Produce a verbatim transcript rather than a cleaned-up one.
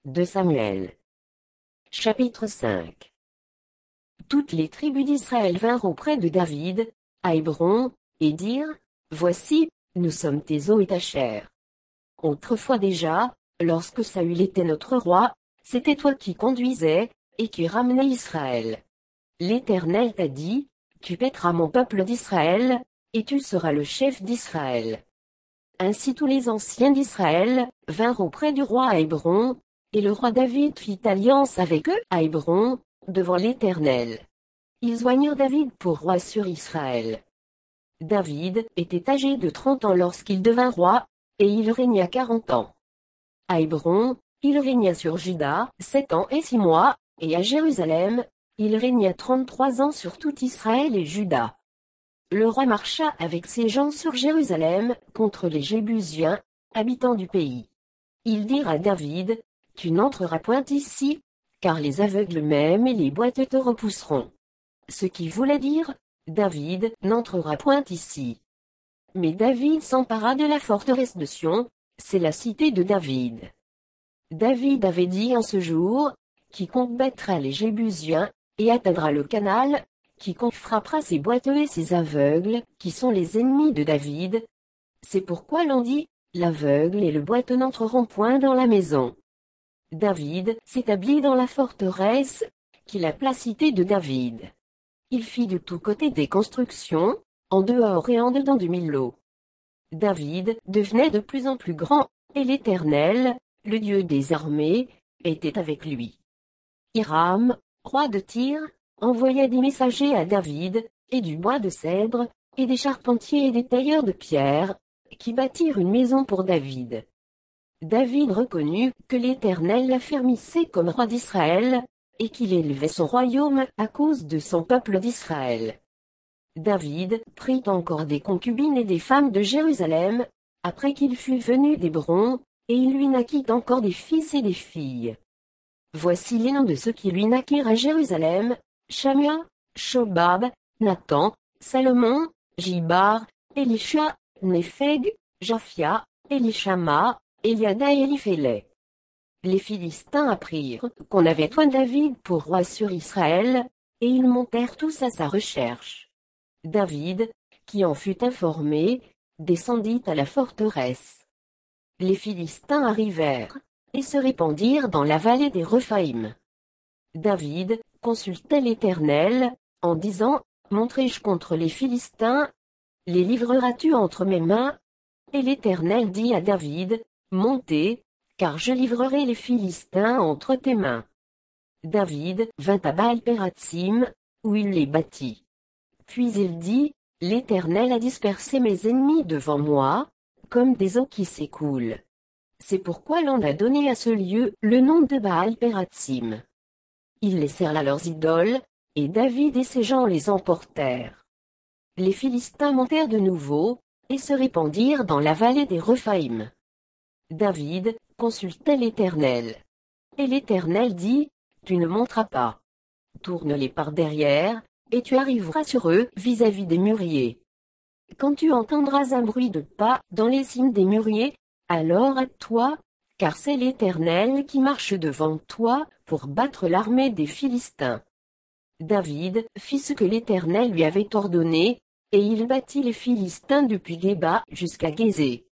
deux Samuel. Chapitre cinq. Toutes les tribus d'Israël vinrent auprès de David, à Hébron, et dirent, Voici, nous sommes tes os et ta chair. Autrefois déjà, lorsque Saül était notre roi, c'était toi qui conduisais, et qui ramenais Israël. L'Éternel t'a dit, Tu paîtras mon peuple d'Israël, et tu seras le chef d'Israël. Ainsi tous les anciens d'Israël vinrent auprès du roi à Hébron, et le roi David fit alliance avec eux à Hébron, devant l'Éternel. Ils joignirent David pour roi sur Israël. David était âgé de trente ans lorsqu'il devint roi, et il régna quarante ans. À Hébron, il régna sur Juda sept ans et six mois, et à Jérusalem, il régna trente-trois ans sur tout Israël et Juda. Le roi marcha avec ses gens sur Jérusalem, contre les Jébusiens, habitants du pays. Ils dirent à David, Tu n'entreras point ici, car les aveugles même et les boiteux te repousseront. Ce qui voulait dire, David n'entrera point ici. Mais David s'empara de la forteresse de Sion, c'est la cité de David. David avait dit en ce jour, Quiconque battra les Jébusiens, et atteindra le canal, quiconque frappera ses boiteux et ses aveugles, qui sont les ennemis de David. C'est pourquoi l'on dit, l'aveugle et le boiteux n'entreront point dans la maison. David s'établit dans la forteresse, qui appela cité de David. Il fit de tous côtés des constructions, en dehors et en dedans du Millo. David devenait de plus en plus grand, et l'Éternel, le Dieu des armées, était avec lui. Hiram, roi de Tyr, envoya des messagers à David, et du bois de cèdre, et des charpentiers et des tailleurs de pierre, qui bâtirent une maison pour David. David reconnut que l'Éternel l'affermissait comme roi d'Israël, et qu'il élevait son royaume à cause de son peuple d'Israël. David prit encore des concubines et des femmes de Jérusalem, après qu'il fut venu d'Hébron, et il lui naquit encore des fils et des filles. Voici les noms de ceux qui lui naquirent à Jérusalem, Shamua, Shobab, Nathan, Salomon, Jibar, Elisha, Népheg, Japhia, Elishama, Eliada et Eliphélet. Les Philistins apprirent qu'on avait point David pour roi sur Israël, et ils montèrent tous à sa recherche. David, qui en fut informé, descendit à la forteresse. Les Philistins arrivèrent, et se répandirent dans la vallée des Rephaïm. David consultait l'Éternel, en disant, Montrai-je contre les Philistins? Les livreras-tu entre mes mains? Et l'Éternel dit à David, Montez, car je livrerai les Philistins entre tes mains. David vint à Baal-Pératsim, où il les bâtit. Puis il dit, L'Éternel a dispersé mes ennemis devant moi, comme des eaux qui s'écoulent. C'est pourquoi l'on a donné à ce lieu le nom de Baal-Pératsim. Ils laissèrent là leurs idoles, et David et ses gens les emportèrent. Les Philistins montèrent de nouveau, et se répandirent dans la vallée des Rephaïm. David consultait l'Éternel. Et l'Éternel dit, Tu ne monteras pas. Tourne-les par derrière, et tu arriveras sur eux vis-à-vis des mûriers. Quand tu entendras un bruit de pas dans les cimes des mûriers, alors hâte-toi, car c'est l'Éternel qui marche devant toi, pour battre l'armée des Philistins. David fit ce que l'Éternel lui avait ordonné, et il battit les Philistins depuis Géba jusqu'à Gézé.